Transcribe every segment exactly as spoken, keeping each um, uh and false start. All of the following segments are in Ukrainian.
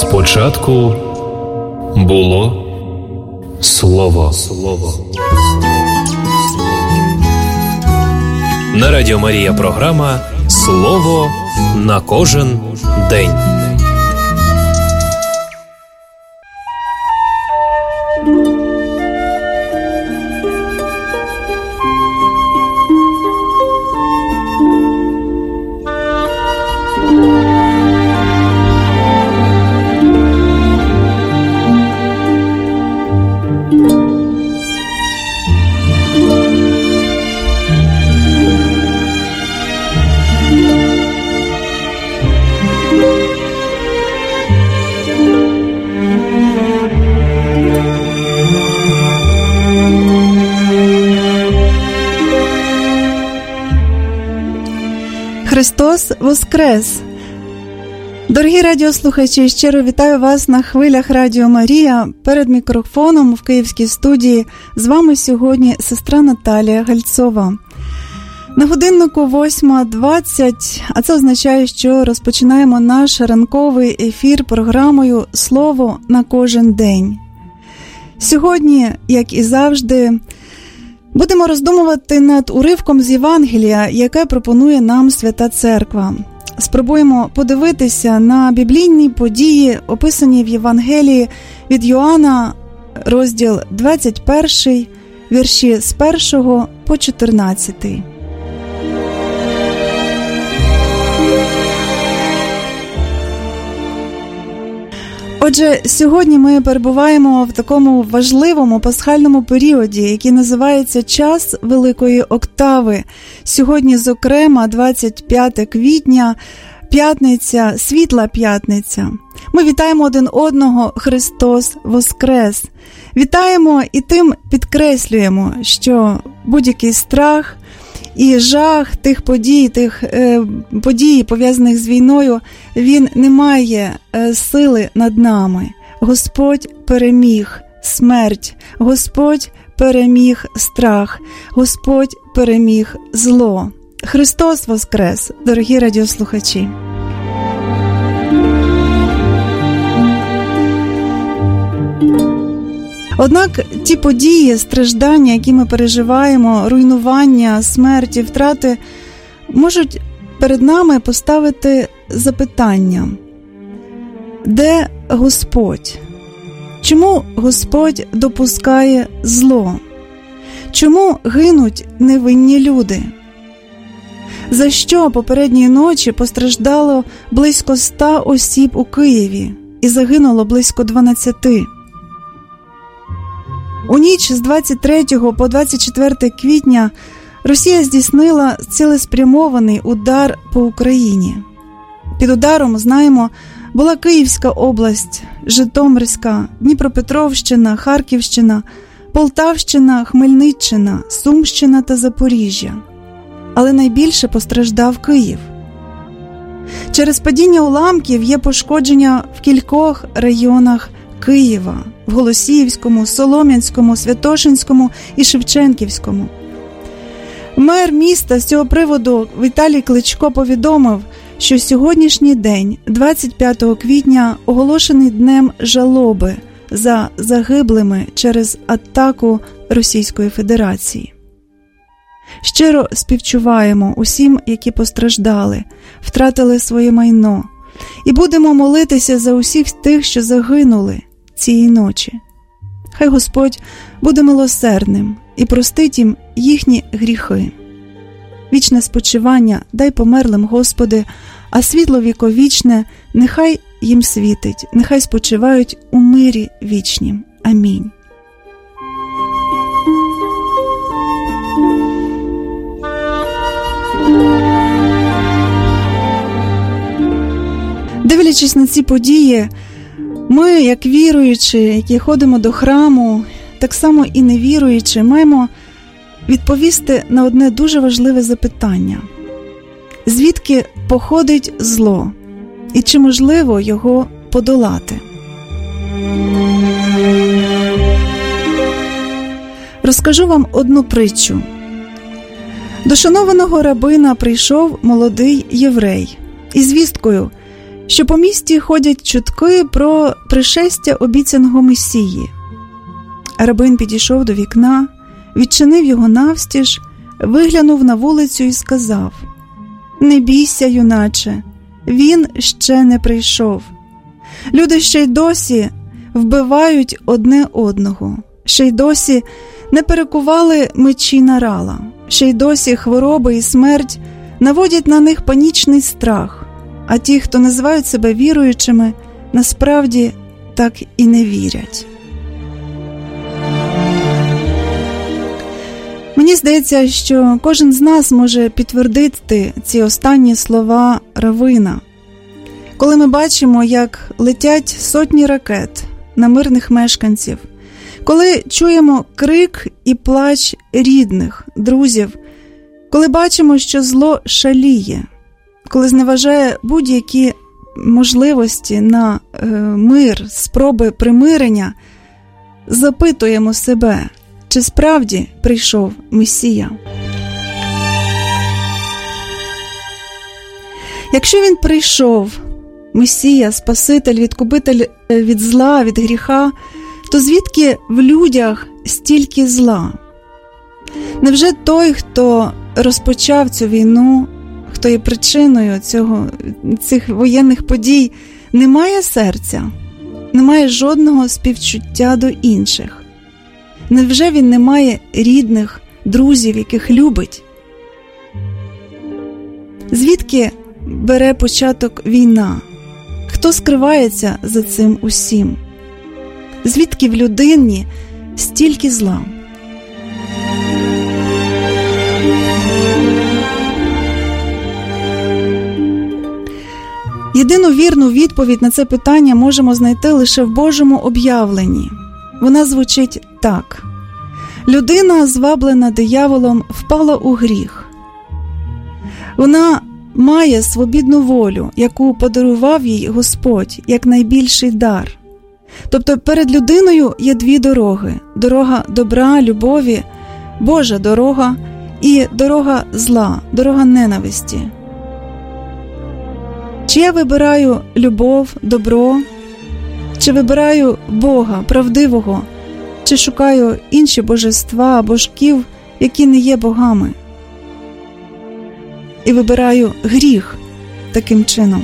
Спочатку було Слово. Слово. На Радіо Марія програма «Слово на кожен день». Христос Воскрес! Дорогі радіослухачі, щиро вітаю вас на хвилях Радіо Марія. Перед мікрофоном в київській студії з вами сьогодні сестра Наталія Гальцова. На годиннику восьма двадцять, а це означає, що розпочинаємо наш ранковий ефір програмою «Слово на кожен день». Сьогодні, як і завжди, будемо роздумувати над уривком з Євангелія, яке пропонує нам Свята Церква. Спробуємо подивитися на біблійні події, описані в Євангелії від Йоанна, розділ двадцять перший, вірші з першого по чотирнадцятий. Отже, сьогодні ми перебуваємо в такому важливому пасхальному періоді, який називається «Час Великої Октави». Сьогодні, зокрема, двадцять п'яте квітня, п'ятниця, світла п'ятниця. Ми вітаємо один одного «Христос Воскрес». Вітаємо і тим підкреслюємо, що будь-який страх і жах тих подій, тих е, подій, пов'язаних з війною, він не має е, сили над нами. Господь переміг смерть, Господь переміг страх, Господь переміг зло. Христос Воскрес, дорогі радіослухачі! Однак ті події, страждання, які ми переживаємо, руйнування, смерті, втрати, можуть перед нами поставити запитання: де Господь? Чому Господь допускає зло? Чому гинуть невинні люди? За що попередньої ночі постраждало близько ста осіб у Києві і загинуло близько дванадцяти? У ніч з двадцять третього по двадцять четверте квітня Росія здійснила цілеспрямований удар по Україні. Під ударом, знаємо, була Київська область, Житомирська, Дніпропетровщина, Харківщина, Полтавщина, Хмельниччина, Сумщина та Запоріжжя. Але найбільше постраждав Київ. Через падіння уламків є пошкодження в кількох районах Києва, в Голосіївському, Солом'янському, Святошинському і Шевченківському. Мер міста з цього приводу Віталій Кличко повідомив, що сьогоднішній день, двадцять п'ятого квітня, оголошений днем жалоби за загиблими через атаку Російської Федерації. Щиро співчуваємо усім, які постраждали, втратили своє майно, і будемо молитися за усіх тих, що загинули цієї ночі. Хай Господь буде милосердним і простить їм їхні гріхи. Вічне спочивання дай померлим, Господи, а світло віковічне нехай їм світить, нехай спочивають у мирі вічнім. Амінь. Дивлячись на ці події, ми, як віруючі, які ходимо до храму, так само і невіруючі, маємо відповісти на одне дуже важливе запитання: звідки походить зло і чи можливо його подолати? Розкажу вам одну притчу. До шанованого рабина прийшов молодий єврей із звісткою, що по місті ходять чутки про пришестя обіцяного Месії. Рабин підійшов до вікна, відчинив його навстіж, виглянув на вулицю і сказав: «Не бійся, юначе, він ще не прийшов. Люди ще й досі вбивають одне одного, ще й досі не перекували мечі на рала, ще й досі хвороби і смерть наводять на них панічний страх, а ті, хто називають себе віруючими, насправді так і не вірять». Мені здається, що кожен з нас може підтвердити ці останні слова равина. Коли ми бачимо, як летять сотні ракет на мирних мешканців, коли чуємо крик і плач рідних, друзів, коли бачимо, що зло шаліє, коли зневажає будь-які можливості на е, мир, спроби примирення, запитуємо себе, чи справді прийшов Месія. Якщо він прийшов, Месія, Спаситель, Відкупитель від зла, від гріха, то звідки в людях стільки зла? Невже той, хто розпочав цю війну, хто є причиною цього, цих воєнних подій, не має серця, не має жодного співчуття до інших? Невже він не має рідних, друзів, яких любить? Звідки бере початок війна? Хто скривається за цим усім? Звідки в людині стільки зла? Єдину вірну відповідь на це питання можемо знайти лише в Божому об'явленні. Вона звучить так: людина, зваблена дияволом, впала у гріх. Вона має свобідну волю, яку подарував їй Господь як найбільший дар. Тобто перед людиною є дві дороги: дорога добра, любові, Божа дорога, і дорога зла, дорога ненависті. Чи я вибираю любов, добро, чи вибираю Бога, правдивого, чи шукаю інші божества, божків, які не є богами? І вибираю гріх таким чином.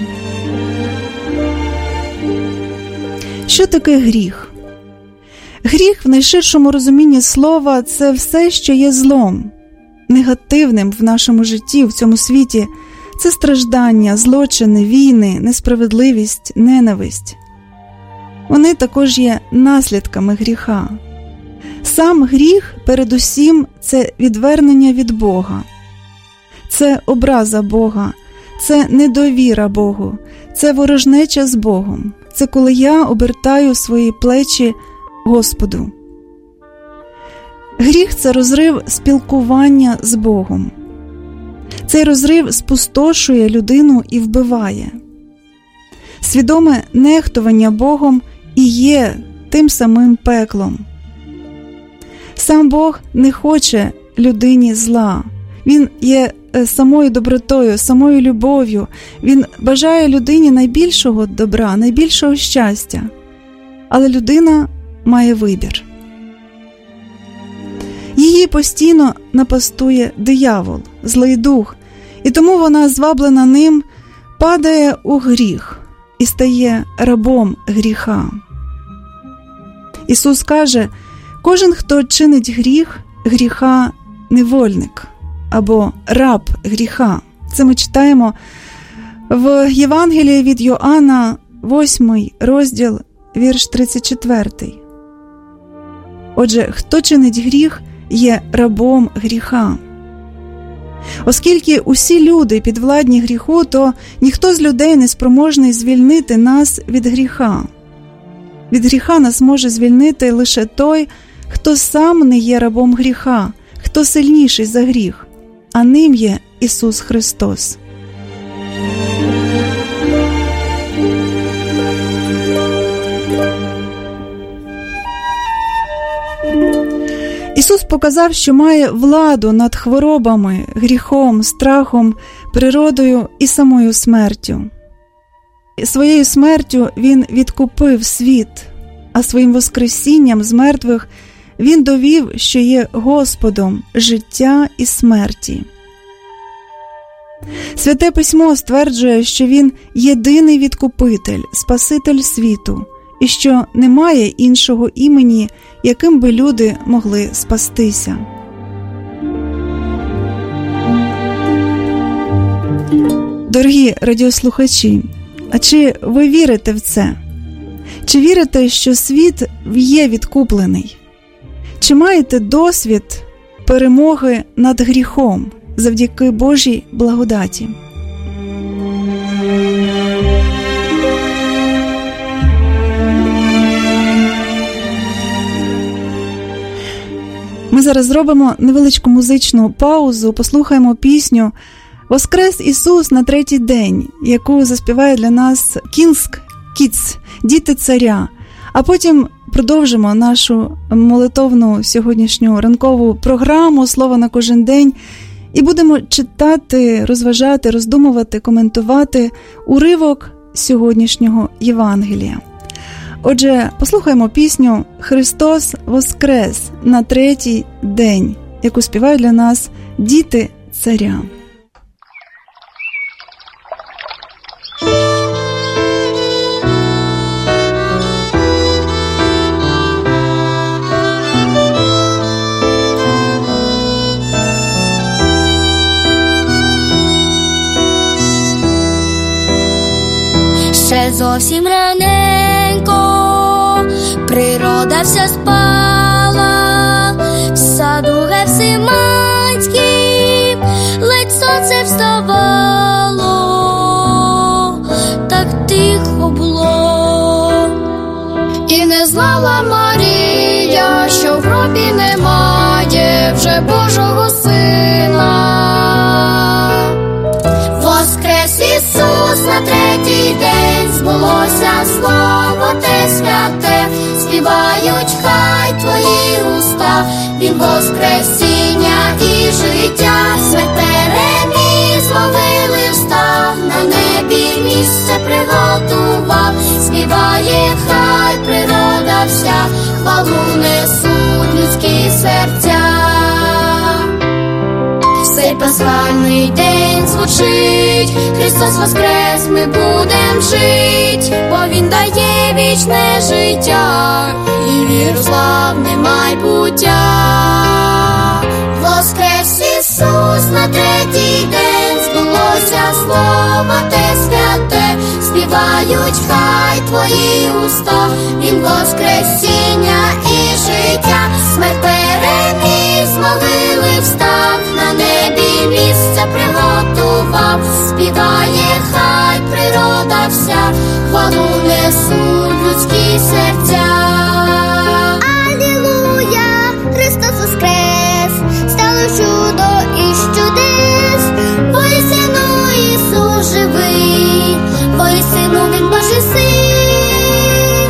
Що таке гріх? Гріх в найширшому розумінні слова – це все, що є злом, негативним в нашому житті, в цьому світі. Це страждання, злочини, війни, несправедливість, ненависть. Вони також є наслідками гріха. Сам гріх, передусім, це відвернення від Бога. Це образа Бога, це недовіра Богу, це ворожнеча з Богом. Це коли я обертаю свої плечі Господу. Гріх – це розрив спілкування з Богом. Цей розрив спустошує людину і вбиває. Свідоме нехтування Богом і є тим самим пеклом. Сам Бог не хоче людині зла. Він є самою добротою, самою любов'ю. Він бажає людині найбільшого добра, найбільшого щастя. Але людина має вибір. Її постійно напастує диявол, злий дух, і тому вона, зваблена ним, падає у гріх і стає рабом гріха. Ісус каже: кожен, хто чинить гріх, гріха невольник або раб гріха. Це ми читаємо в Євангелії від Йоанна, восьмий розділ, вірш тридцять четвертий. Отже, хто чинить гріх, є рабом гріха. Оскільки усі люди підвладні гріху, то ніхто з людей не спроможний звільнити нас від гріха. Від гріха нас може звільнити лише той, хто сам не є рабом гріха, хто сильніший за гріх, а ним є Ісус Христос. Ісус показав, що має владу над хворобами, гріхом, страхом, природою і самою смертю. Своєю смертю Він відкупив світ, а своїм воскресінням з мертвих Він довів, що є Господом життя і смерті. Святе Письмо стверджує, що Він єдиний відкупитель, Спаситель світу, і що немає іншого імені, яким би люди могли спастися. Дорогі радіослухачі, а чи ви вірите в це? Чи вірите, що світ є відкуплений? Чи маєте досвід перемоги над гріхом завдяки Божій благодаті? Ми зараз зробимо невеличку музичну паузу, послухаємо пісню «Воскрес Ісус на третій день», яку заспіває для нас King's Kids, «Діти царя». А потім продовжимо нашу молитовну сьогоднішню ранкову програму «Слово на кожен день» і будемо читати, розважати, роздумувати, коментувати уривок сьогоднішнього Євангелія. Отже, послухаємо пісню «Христос воскрес на третій день», яку співають для нас «Діти царя». Ще зовсім раненько природа вся спала, в саду Гефсиманськім ледь сонце вставало, так тихо було. І не знала Марія, що в гробі немає вже Божого Сина. Воскрес Ісус на третій день, збулося слово те святе, співають хай твої уста, Він воскресіння і життя, смерть переміг, зловили встав, на небі місце приготував, співає хай природа вся, хвалу несуть людські серця. Цей пасхальний день звучить, Христос воскрес, ми будем жить, бо Він дає вічне життя і віру славне майбуття. Воскрес Ісус на третій день, збулося слово те святе, співають хай твої уста, Він воскресіння і життя, смерть переміг, з могили встав, на небі місце приготував, співає хай природа вся, хвалу несуть людські серця. Алілуя, Христос воскрес, стало чудо із чудес, воістину Ісус живий, воістину Він Божий Син.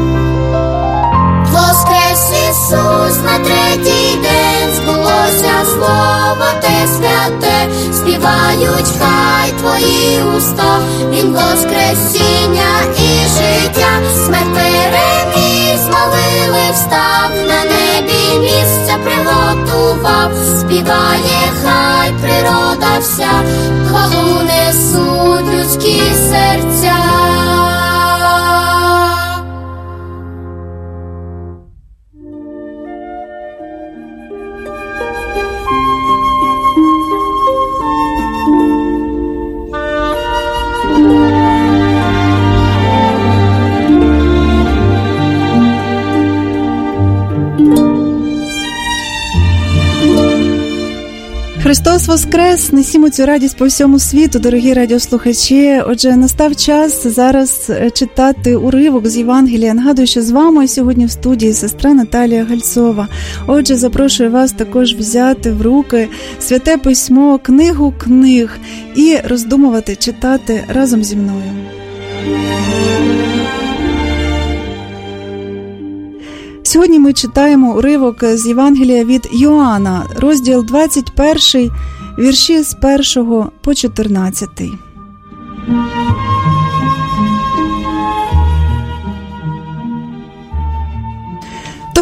Воскрес Ісус на третій день, збулося слово те святе, співають хай твої уста, Він воскресіння і життя, смерть переміг, з могили встав, на небі місце приготував, співає хай природа вся, хвалу несуть людські серця. Христос воскрес! Несімо цю радість по всьому світу, дорогі радіослухачі. Отже, настав час зараз читати уривок з Євангелія. Нагадую, що з вами сьогодні в студії сестра Наталія Гальцова. Отже, запрошую вас також взяти в руки Святе Письмо, книгу книг і роздумувати, читати разом зі мною. Сьогодні ми читаємо уривок з Євангелія від Йоанна, розділ двадцять перший, вірші з першого по чотирнадцятий.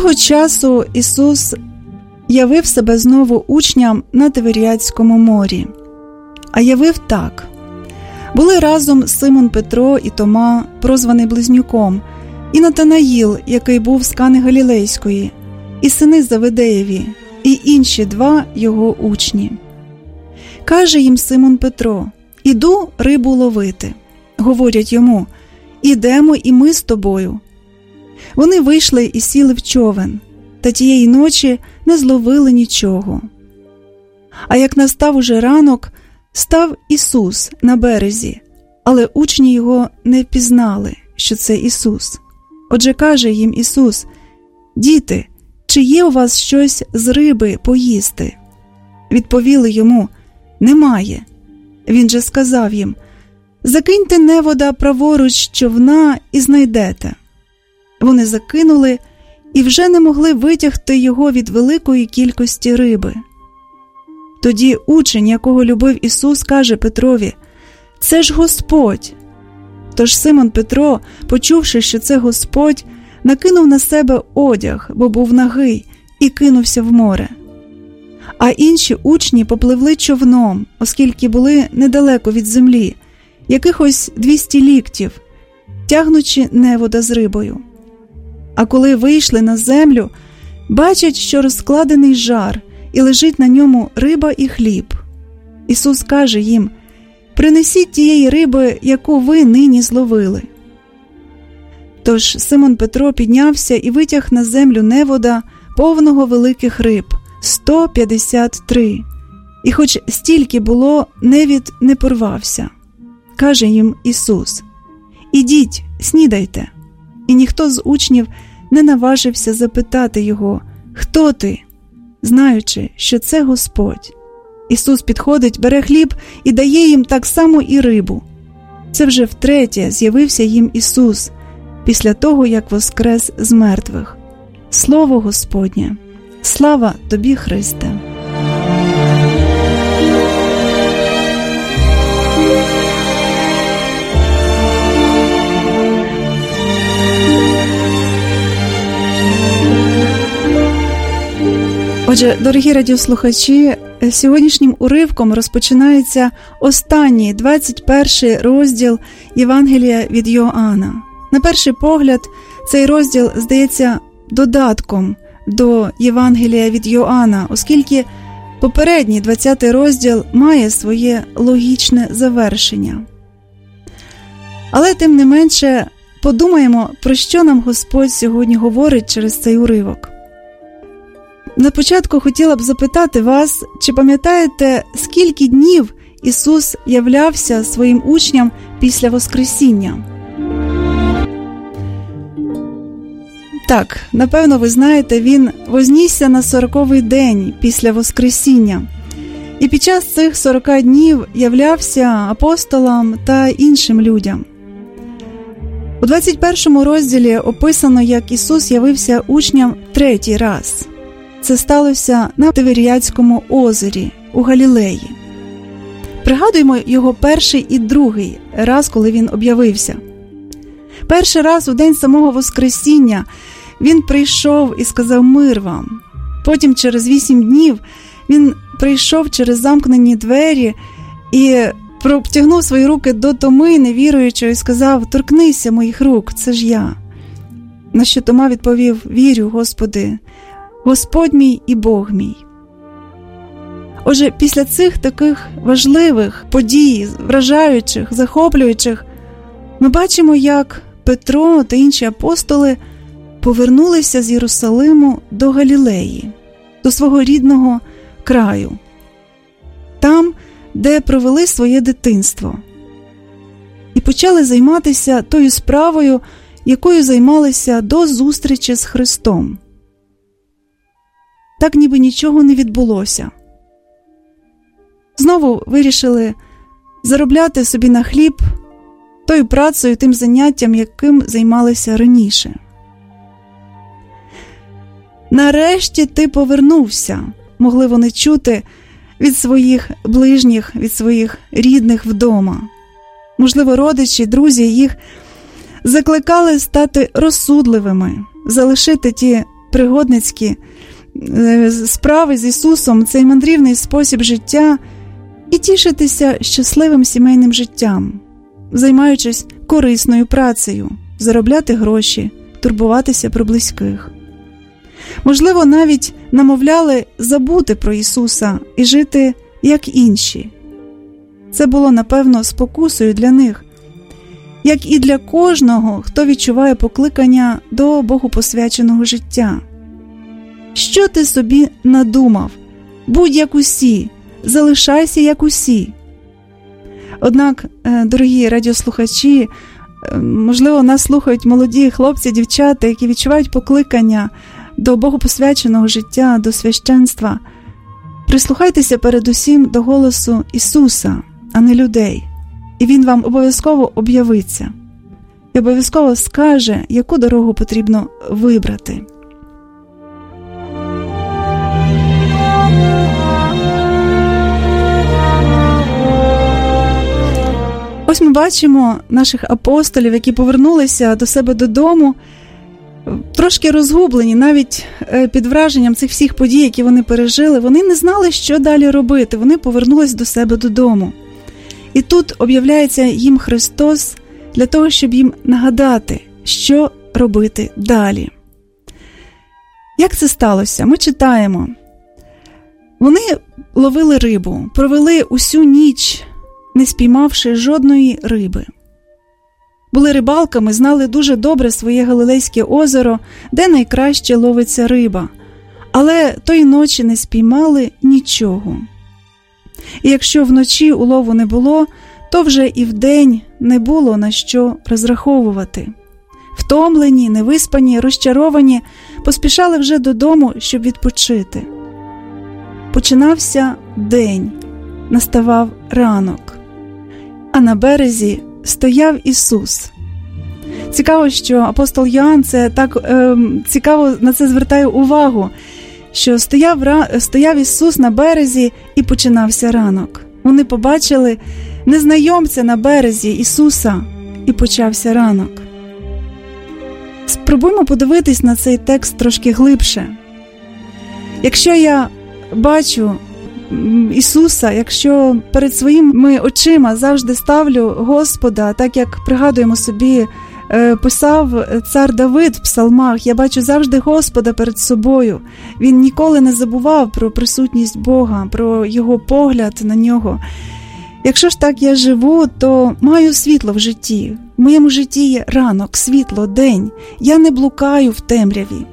Того часу Ісус явив себе знову учням на Тиверіадському морі. А явив так. Були разом Симон Петро і Тома, прозваний Близнюком, і Натанаїл, який був з Кани Галілейської, і сини Завидеєві, і інші два його учні. Каже їм Симон Петро: «Іду рибу ловити». Говорять йому: «Ідемо і ми з тобою». Вони вийшли і сіли в човен, та тієї ночі не зловили нічого. А як настав уже ранок, став Ісус на березі, але учні його не впізнали, що це Ісус. Отже, каже їм Ісус: «Діти, чи є у вас щось з риби поїсти?» Відповіли йому: «Немає». Він же сказав їм: «Закиньте невода праворуч човна і знайдете». Вони закинули і вже не могли витягти його від великої кількості риби. Тоді учень, якого любив Ісус, каже Петрові: «Це ж Господь!» Тож Симон Петро, почувши, що це Господь, накинув на себе одяг, бо був нагий, і кинувся в море. А інші учні попливли човном, оскільки були недалеко від землі, якихось двісті ліктів, тягнучи невода з рибою. А коли вийшли на землю, бачать, що розкладений жар, і лежить на ньому риба і хліб. Ісус каже їм: «Принесіть тієї риби, яку ви нині зловили». Тож Симон Петро піднявся і витяг на землю невода, повного великих риб, сто п'ятдесят три. І хоч стільки було, невід не порвався. Каже їм Ісус: «Ідіть, снідайте». І ніхто з учнів не наважився запитати його: «Хто ти?», знаючи, що це Господь. Ісус підходить, бере хліб і дає їм так само і рибу. Це вже втретє з'явився їм Ісус, після того, як воскрес з мертвих. Слово Господнє! Слава тобі, Христе! Отже, дорогі радіослухачі, сьогоднішнім уривком розпочинається останній, двадцять перший розділ Євангелія від Йоанна. На перший погляд, цей розділ здається додатком до Євангелія від Йоанна, оскільки попередній двадцятий розділ має своє логічне завершення. Але тим не менше, подумаємо, про що нам Господь сьогодні говорить через цей уривок. На початку хотіла б запитати вас, чи пам'ятаєте, скільки днів Ісус являвся своїм учням після Воскресіння? Так, напевно, ви знаєте, Він вознісся на сороковий день після Воскресіння. І під час цих сорока днів являвся апостолам та іншим людям. У двадцять першому розділі описано, як Ісус явився учням третій раз. Це сталося на Тиверіадському озері у Галілеї. Пригадуємо його перший і другий раз, коли він об'явився. Перший раз у день самого Воскресіння він прийшов і сказав: «Мир вам». Потім через вісім днів він прийшов через замкнені двері і протягнув свої руки до Томи, невіруючого, і сказав: «Торкнися моїх рук, це ж я». На що Тома відповів: «Вірю, Господи, Господь мій і Бог мій». Отже, після цих таких важливих подій, вражаючих, захоплюючих, ми бачимо, як Петро та інші апостоли повернулися з Єрусалиму до Галілеї, до свого рідного краю, там, де провели своє дитинство, і почали займатися тою справою, якою займалися до зустрічі з Христом. Так ніби нічого не відбулося. Знову вирішили заробляти собі на хліб тою працею, тим заняттям, яким займалися раніше. «Нарешті ти повернувся», могли вони чути від своїх ближніх, від своїх рідних вдома. Можливо, родичі, друзі їх закликали стати розсудливими, залишити ті пригодницькі справи з Ісусом, цей мандрівний спосіб життя і тішитися щасливим сімейним життям, займаючись корисною працею, заробляти гроші, турбуватися про близьких. Можливо, навіть намовляли забути про Ісуса і жити як інші. Це було, напевно, спокусою для них, як і для кожного, хто відчуває покликання до богопосвяченого життя. Що ти собі надумав? Будь як усі, залишайся як усі. Однак, дорогі радіослухачі, можливо, нас слухають молоді хлопці, дівчата, які відчувають покликання до богопосвяченого життя, до священства. Прислухайтеся передусім до голосу Ісуса, а не людей. І Він вам обов'язково об'явиться. І обов'язково скаже, яку дорогу потрібно вибрати. Ось ми бачимо наших апостолів, які повернулися до себе додому, трошки розгублені, навіть під враженням цих всіх подій, які вони пережили. Вони не знали, що далі робити, вони повернулись до себе додому. І тут об'являється їм Христос для того, щоб їм нагадати, що робити далі. Як це сталося? Ми читаємо. Вони ловили рибу, провели усю ніч, не спіймавши жодної риби. Були рибалками, знали дуже добре своє Галилейське озеро, де найкраще ловиться риба. Але тої ночі не спіймали нічого. І якщо вночі улову не було, то вже і вдень не було на що розраховувати. Втомлені, невиспані, розчаровані, поспішали вже додому, щоб відпочити. Починався день, наставав ранок, а на березі стояв Ісус. Цікаво, що апостол Йоанн це так е, цікаво на це звертає увагу, що стояв, стояв Ісус на березі і починався ранок. Вони побачили незнайомця на березі Ісуса і почався ранок. Спробуймо подивитись на цей текст трошки глибше. Якщо я бачу Ісуса, якщо перед своїми очима завжди ставлю Господа, так як пригадуємо собі, писав цар Давид в псалмах, я бачу завжди Господа перед собою. Він ніколи не забував про присутність Бога, про Його погляд на Нього. Якщо ж так я живу, то маю світло в житті. В моєму житті є ранок, світло, день. Я не блукаю в темряві.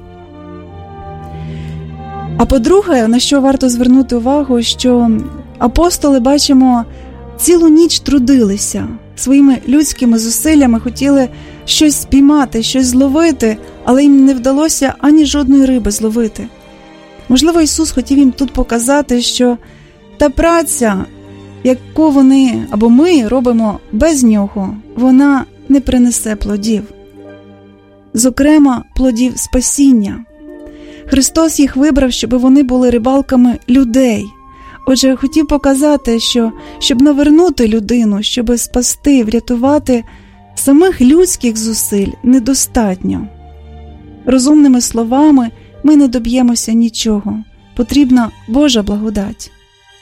А по-друге, на що варто звернути увагу, що апостоли, бачимо, цілу ніч трудилися, своїми людськими зусиллями хотіли щось спіймати, щось зловити, але їм не вдалося ані жодної риби зловити. Можливо, Ісус хотів їм тут показати, що та праця, яку вони або ми робимо без Нього, вона не принесе плодів. Зокрема, плодів спасіння. Христос їх вибрав, щоб вони були рибалками людей. Отже, хотів показати, що щоб навернути людину, щоб спасти, врятувати, самих людських зусиль недостатньо. Розумними словами ми не доб'ємося нічого. Потрібна Божа благодать.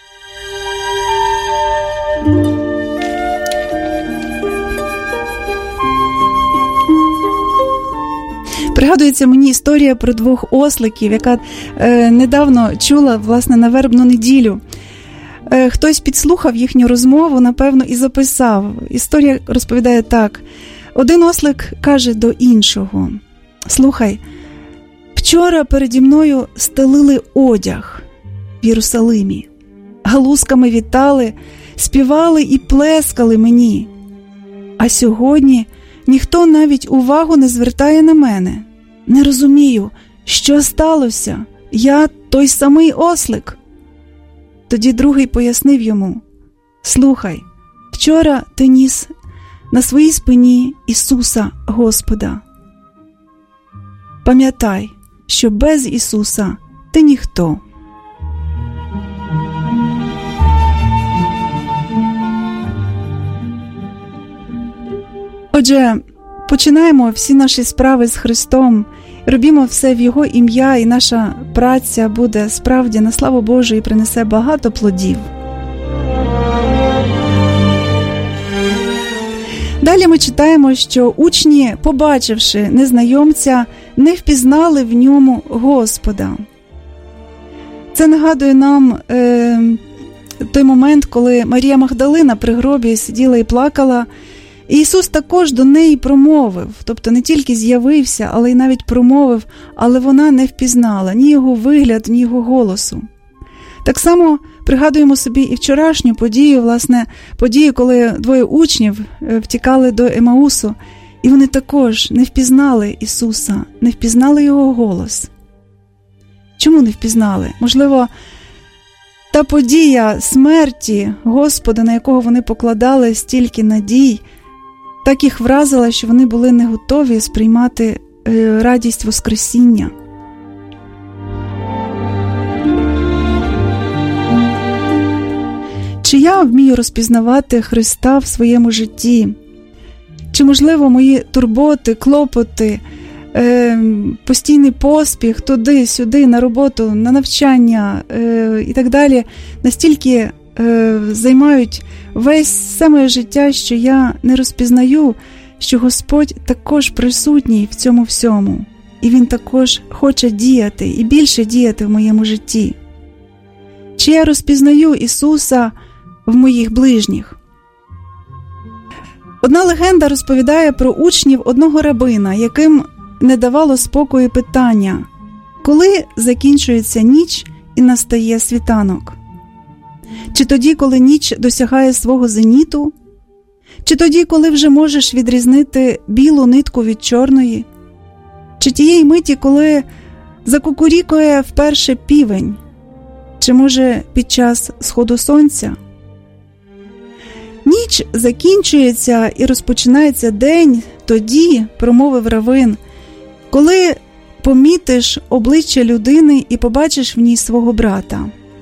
Пригадується мені історія про двох осликів, яка е, недавно чула, власне, на вербну неділю. Е, хтось підслухав їхню розмову, напевно, і записав. Історія розповідає так. Один ослик каже до іншого: «Слухай, вчора переді мною стелили одяг в Єрусалимі, галузками вітали, співали і плескали мені. А сьогодні ніхто навіть увагу не звертає на мене. Не розумію, що сталося? Я той самий ослик». Тоді другий пояснив йому: «Слухай, вчора ти ніс на своїй спині Ісуса Господа. Пам'ятай, що без Ісуса ти ніхто». Отже, починаємо всі наші справи з Христом, робімо все в Його ім'я, і наша праця буде справді на славу Божу і принесе багато плодів. Далі ми читаємо, що учні, побачивши незнайомця, не впізнали в ньому Господа. Це нагадує нам е, той момент, коли Марія Магдалина при гробі сиділа і плакала, і Ісус також до неї промовив, тобто не тільки з'явився, але й навіть промовив, але вона не впізнала ні його вигляд, ні його голосу. Так само пригадуємо собі і вчорашню подію, власне, подію, коли двоє учнів втікали до Емаусу, і вони також не впізнали Ісуса, не впізнали Його голос. Чому не впізнали? Можливо, та подія смерті Господа, на якого вони покладали стільки надій, так їх вразила, що вони були не готові сприймати радість Воскресіння. Чи я вмію розпізнавати Христа в своєму житті? Чи, можливо, мої турботи, клопоти, е, постійний поспіх туди-сюди, на роботу, на навчання е, і так далі настільки е, займають весь все моє життя, що я не розпізнаю, що Господь також присутній в цьому всьому. І Він також хоче діяти і більше діяти в моєму житті. Чи я розпізнаю Ісуса в моїх ближніх? Одна легенда розповідає про учнів одного рабина, яким не давало спокою питання: коли закінчується ніч і настає світанок? Чи тоді, коли ніч досягає свого зеніту? Чи тоді, коли вже можеш відрізнити білу нитку від чорної? Чи тієї миті, коли закукурікує вперше півень? Чи, може, під час сходу сонця? Ніч закінчується і розпочинається день тоді, промовив раввин, коли помітиш обличчя людини і побачиш в ній свого брата.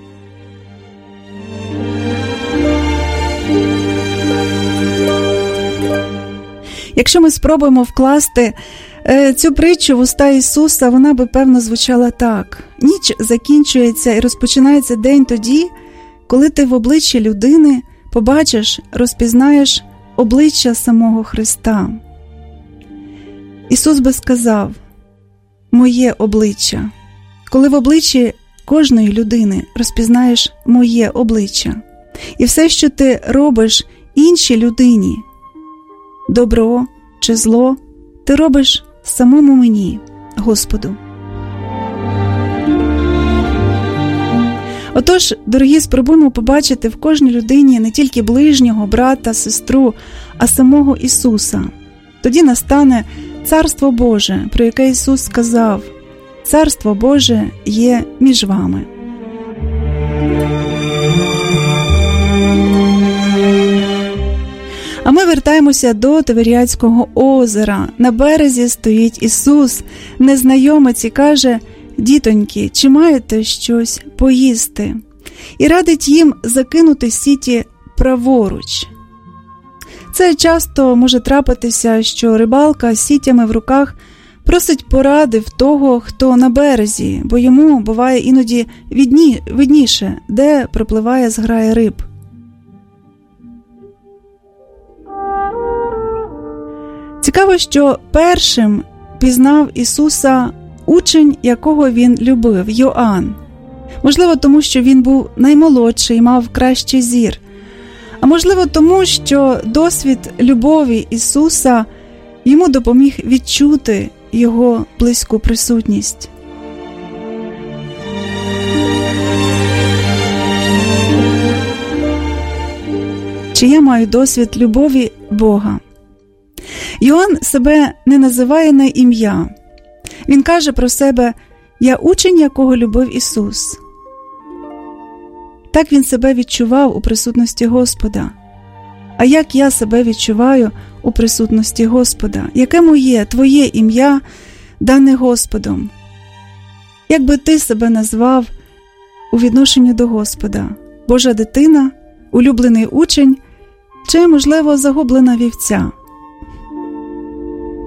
Якщо ми спробуємо вкласти е, цю притчу в уста Ісуса, вона би, певно, звучала так. Ніч закінчується і розпочинається день тоді, коли ти в обличчі людини побачиш, розпізнаєш обличчя самого Христа. Ісус би сказав: «Моє обличчя». Коли в обличчі кожної людини розпізнаєш моє обличчя. І все, що ти робиш іншій людині, добро чи зло, ти робиш самому мені, Господу. Отож, дорогі, спробуємо побачити в кожній людині не тільки ближнього, брата, сестру, а самого Ісуса. Тоді настане Царство Боже, про яке Ісус сказав: «Царство Боже є між вами». А ми вертаємося до Тиверіадського озера. На березі стоїть Ісус, незнайомець, і каже: «Дітоньки, чи маєте щось поїсти?» І радить їм закинути сіті праворуч. Це часто може трапитися, що рибалка з сітями в руках просить поради в того, хто на березі, бо йому буває іноді відні, видніше, де пропливає зграя риб. Цікаво, що першим пізнав Ісуса учень, якого він любив – Йоанн. Можливо, тому що він був наймолодший і мав кращий зір. А можливо, тому що досвід любові Ісуса йому допоміг відчути Його близьку присутність. Чи я маю досвід любові Бога? Йоанн себе не називає на ім'я. Він каже про себе: «Я учень, якого любив Ісус». Так він себе відчував у присутності Господа. А як я себе відчуваю у присутності Господа? Яке моє, твоє ім'я, дане Господом? Як би ти себе назвав у відношенні до Господа? Божа дитина, улюблений учень чи, можливо, загублена вівця?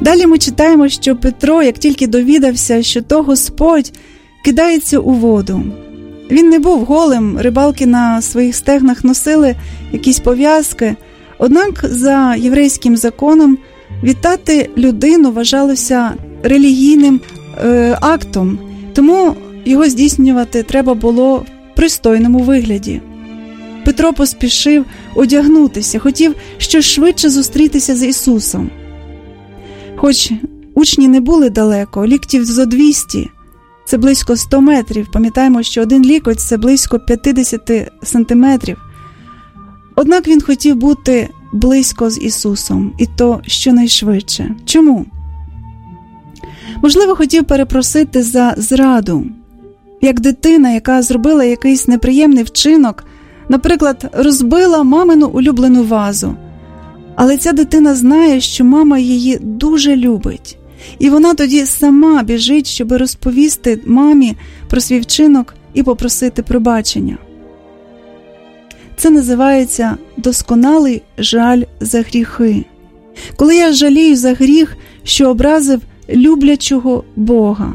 Далі ми читаємо, що Петро, як тільки довідався, що то Господь, кидається у воду. Він не був голим, рибалки на своїх стегнах носили якісь пов'язки. Однак за єврейським законом вітати людину вважалося релігійним е, актом, тому його здійснювати треба було в пристойному вигляді. Петро поспішив одягнутися, хотів щошвидше зустрітися з Ісусом. Хоч учні не були далеко, ліктів зо двісті, це близько сто метрів, пам'ятаємо, що один лікоть – це близько п'ятдесят сантиметрів. Однак він хотів бути близько з Ісусом, і то щонайшвидше. Чому? Можливо, хотів перепросити за зраду. Як дитина, яка зробила якийсь неприємний вчинок, наприклад, розбила мамину улюблену вазу. Але ця дитина знає, що мама її дуже любить. І вона тоді сама біжить, щоб розповісти мамі про свій вчинок і попросити пробачення. Це називається досконалий жаль за гріхи. Коли я жалію за гріх, що образив люблячого Бога.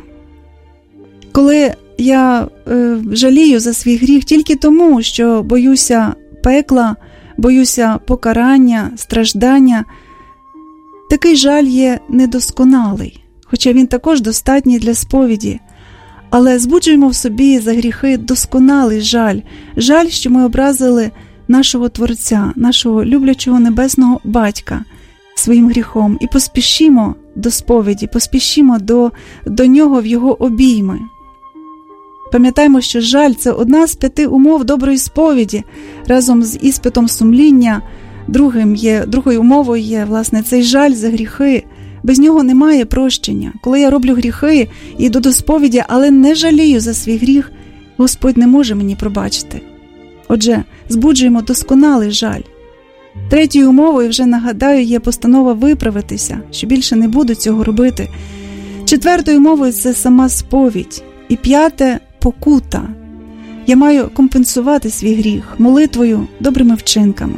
Коли я е, жалію за свій гріх тільки тому, що боюся пекла, боюся покарання, страждання, такий жаль є недосконалий, хоча він також достатній для сповіді. Але збуджуємо в собі за гріхи досконалий жаль, жаль, що ми образили нашого Творця, нашого люблячого небесного Батька своїм гріхом, і поспішімо до сповіді, поспішімо до, до Нього в Його обійми. Пам'ятаємо, що жаль – це одна з п'яти умов доброї сповіді, разом з іспитом сумління. Другим є, другою умовою є, власне, цей жаль за гріхи. Без нього немає прощення. Коли я роблю гріхи і йду до сповіді, але не жалію за свій гріх, Господь не може мені пробачити. Отже, збуджуємо досконалий жаль. Третьою умовою, вже нагадаю, є постанова виправитися, що більше не буду цього робити. Четвертою умовою – це сама сповідь. І п'яте – покута. Я маю компенсувати свій гріх молитвою, добрими вчинками.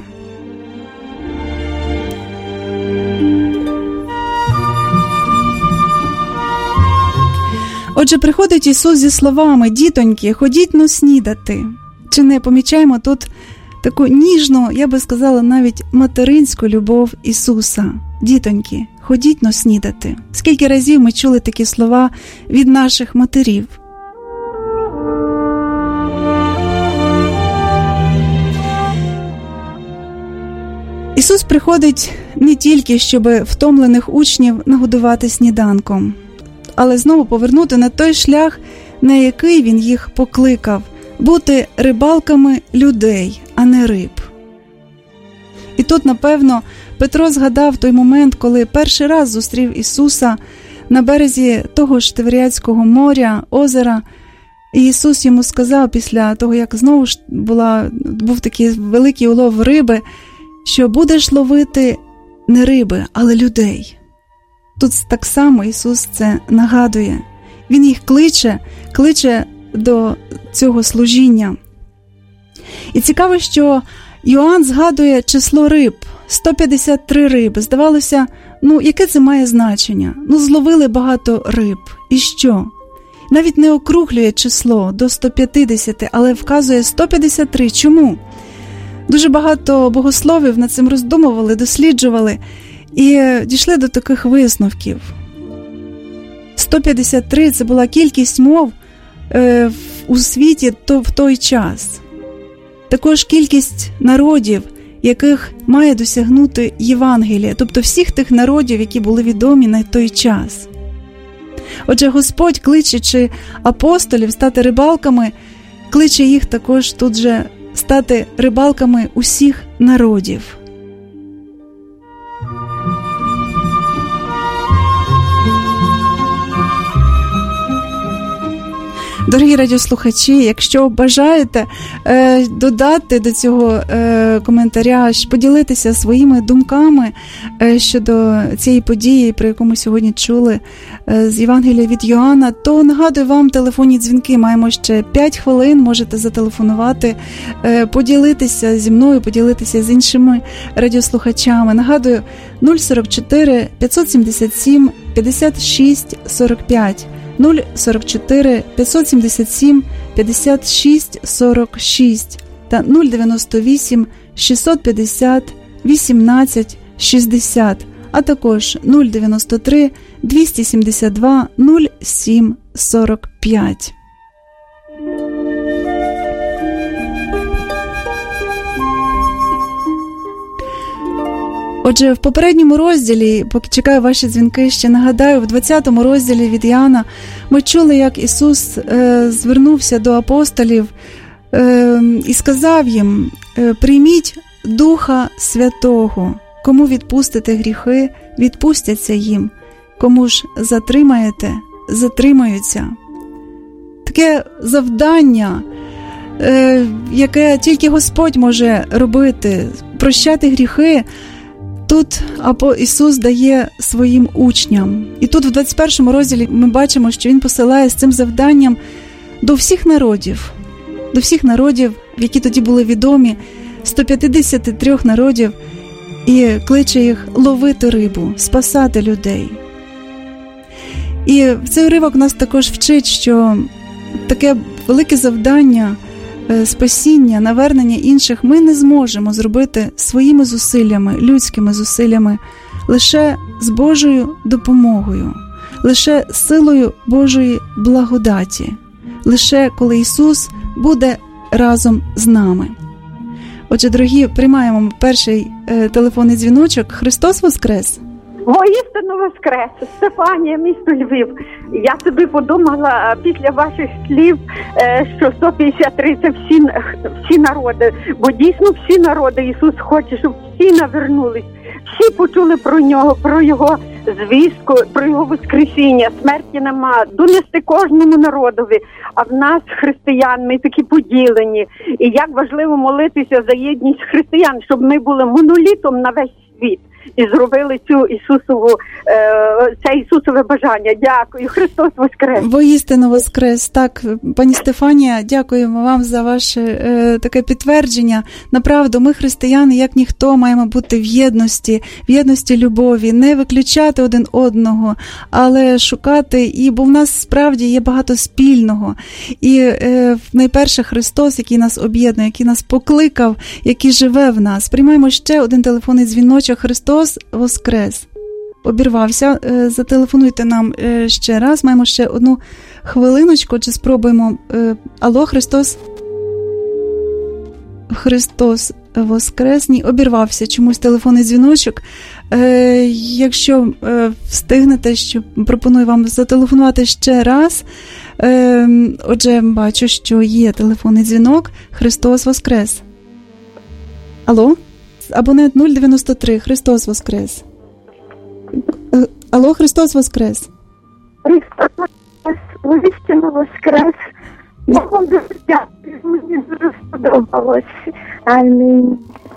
Отже, приходить Ісус зі словами: «Дітоньки, ходіть-но снідати». Чи не помічаємо тут таку ніжну, я би сказала, навіть материнську любов Ісуса? «Дітоньки, ходіть-но снідати». Скільки разів ми чули такі слова від наших матерів? Ісус приходить не тільки, щоб втомлених учнів нагодувати сніданком, але знову повернути на той шлях, на який Він їх покликав – бути рибалками людей, а не риб. І тут, напевно, Петро згадав той момент, коли перший раз зустрів Ісуса на березі того ж Тиверіадського моря, озера, і Ісус йому сказав після того, як знову ж була, був такий великий улов риби, що будеш ловити не риби, але людей. Тут так само Ісус це нагадує. Він їх кличе, кличе до цього служіння. І цікаво, що Йоанн згадує число риб – сто п'ятдесят три риби. Здавалося, ну яке це має значення? Ну зловили багато риб. І що? Навіть не округлює число до сто п'ятдесят, але вказує сто п'ятдесят три. Чому? Дуже багато богословів над цим роздумували, досліджували і дійшли до таких висновків. сто п'ятдесят три – це була кількість мов е, у світі то, в той час. Також кількість народів, яких має досягнути Євангелія, тобто всіх тих народів, які були відомі на той час. Отже, Господь, кличучи апостолів стати рибалками, кличе їх також тут же стати рибалками усіх народів. Дорогі радіослухачі, якщо бажаєте е, додати до цього е, коментаря, поділитися своїми думками е, щодо цієї події, про яку ми сьогодні чули е, з Євангелія від Йоанна, то нагадую вам телефонні дзвінки. Маємо ще п'ять хвилин, можете зателефонувати, е, поділитися зі мною, поділитися з іншими радіослухачами. Нагадую, нуль сорок чотири п'ятсот сімдесят сім п'ятдесят шість сорок п'ять. нуль сорок чотири п'ятсот сімдесят сім п'ятдесят шість сорок шість та нуль дев'яносто вісім шістсот п'ятдесят вісімнадцять шістдесят, а також нуль дев'яносто три двісті сімдесят два нуль сім сорок п'ять. Отже, в попередньому розділі, поки чекаю ваші дзвінки, ще нагадаю, в двадцятому розділі від Іоанна ми чули, як Ісус е, звернувся до апостолів е, і сказав їм: «Прийміть Духа Святого, кому відпустите гріхи, відпустяться їм, кому ж затримаєте, затримаються». Таке завдання, е, яке тільки Господь може робити, прощати гріхи, тут Ісус дає своїм учням. І тут в двадцять першому розділі ми бачимо, що Він посилає з цим завданням до всіх народів, до всіх народів, які тоді були відомі, сто п'ятдесят три народів, і кличе їх ловити рибу, спасати людей. І цей уривок нас також вчить, що таке велике завдання спасіння, навернення інших ми не зможемо зробити своїми зусиллями, людськими зусиллями, лише з Божою допомогою, лише силою Божої благодаті, лише коли Ісус буде разом з нами. Отже, дорогі, приймаємо перший е, телефонний дзвіночок. Христос Воскрес! Воістину воскрес! Стефанія, місто Львів. Я собі подумала після ваших слів, що сто п'ятдесят три – це всі, всі народи. Бо дійсно всі народи Ісус хоче, щоб всі навернулись. Всі почули про нього, про його звістку, про його воскресіння. Смерті нема. Донести кожному народові. А в нас, християн, ми такі поділені. І як важливо молитися за єдність християн, щоб ми були монолітом на весь світ. І зробили цю Ісусову, е, це Ісусове бажання. Дякую. Христос Воскрес! Воістину Воскрес! Так, пані Стефанія, дякуємо вам за ваше е, таке підтвердження. Направду, ми, християни, як ніхто, маємо бути в єдності, в єдності любові, не виключати один одного, але шукати, і бо в нас справді є багато спільного. І е, найперше Христос, який нас об'єднує, який нас покликав, який живе в нас. Приймаємо ще один телефонний дзвіночок. Христос Воскрес! Обірвався. Зателефонуйте нам ще раз. Маємо ще одну хвилиночку, чи спробуємо. Алло, Христос? Христос Воскрес! Ні, обірвався чомусь телефонний дзвіночок. Якщо встигнете, що пропоную вам зателефонувати ще раз. Отже, бачу, що є телефонний дзвінок. Христос Воскрес! Алло? Абонент нуль дев'яносто три. Христос Воскрес. Алло, Христос Воскрес. Христос Воскрес. Воістину Воскрес. Я вам дуже дякую. Мені дуже сподобалось. Амінь.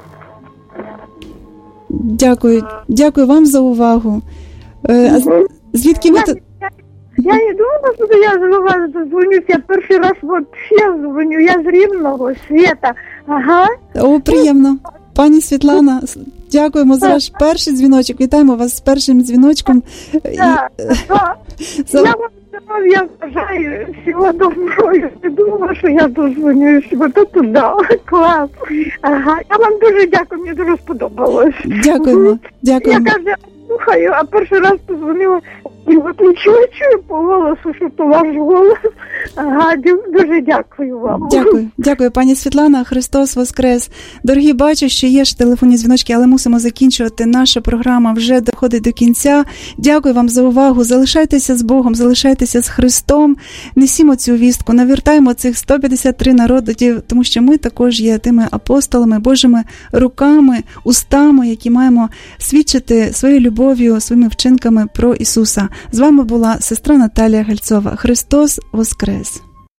Дякую. Дякую вам за увагу. А звідки ви тут? Я не думала, що я до вас дозвонюсь. Я перший раз от я дзвоню. Я з Рівного, Свята. Ага. О, приємно. Пані Світлана, дякуємо за ваш перший дзвіночок. Вітаємо вас з першим дзвіночком. Так, так. За... Я вам здоров'я бажаю, всього доброго. Я не думала, що я дозвонюсь. Ото туди. Клас. Ага. Я вам дуже дякую, мені дуже сподобалось. Дякуємо. Дякуємо. Я кажу, слухаю, а перший раз позвонила і от нічого чую по голосу, що то ваш голос. Ага, дуже дякую вам. Дякую, дякую, пані Світлана. Христос Воскрес! Дорогі, бачу, що є ж телефонні дзвіночки, але мусимо закінчувати. Наша програма вже доходить до кінця. Дякую вам за увагу. Залишайтеся з Богом, залишайтеся з Христом. Несімо цю вістку, навертаємо цих сто п'ятдесят три народів, тому що ми також є тими апостолами, Божими руками, устами, які маємо свідчити своєю любов'ю, своїми вчинками про Ісуса. З вами була сестра Наталія Гальцова. Христос Воскрес!